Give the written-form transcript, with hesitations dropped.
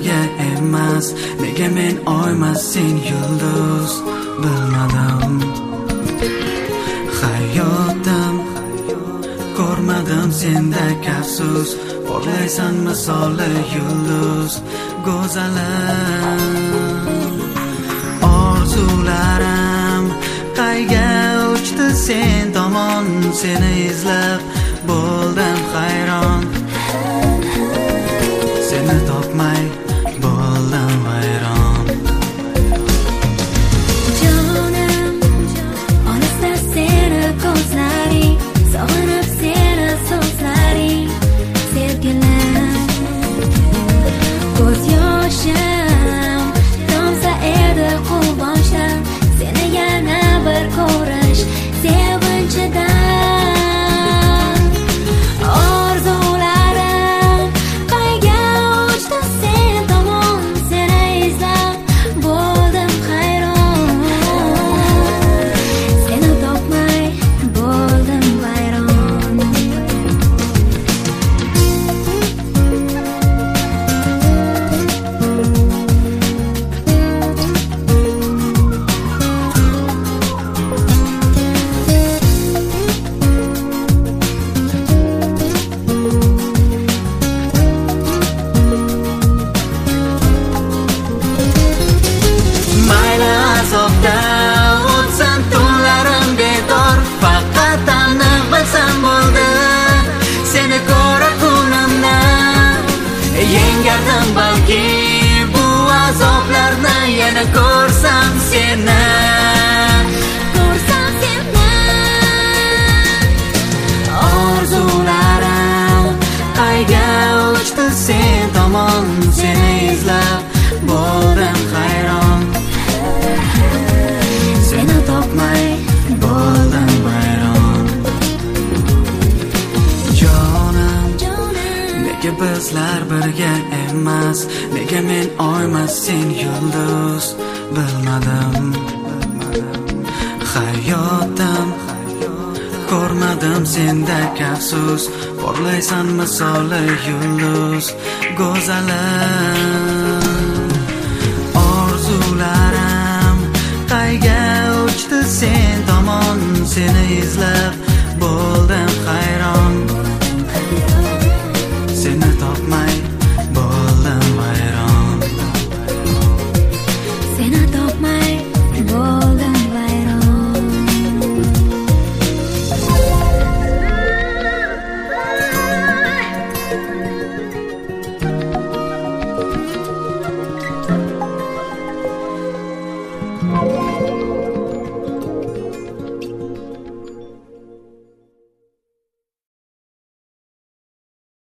birga emas, nega men oymas sen yulduz, bilmadim. Hayotim ko'rmadim sendek afsus, porlaysan misoli yulduz, go'zalim. Orzularim qayga uchdi sen tomon, seni izlab bo'ldim hayron. Seni topmay bo'ldim vayron. Jonim, olisda seni ko'zlaring, sog'inib seni so'zlaring, sevgilim. Ko'z yoshim tomsa edi quvonchdan, seni yana bir ko'rish sevinchidan. Orzularim qayga uchdi sen tomon, seni izlab bo'ldim hayron. Seni topmay bo'ldim vayron. Mayli azobda o'tsan tunlarim bedor, faqat aniq bilsam bo'ldi, seni ko'ra kunimni yengardim balki, bu azoblarni yana ko'rsam seni. Orzularim qayga uchdi sen tomon, seni izlab bo'ldim hayron. Seni topmay bo'ldim vayron. Jonim, nega bizlar birga emas, nega men oymas sen yulduz, bilmadim. Hayotim ko'rmadim sendek afsus, porlaysan misoli yulduz, go'zalim.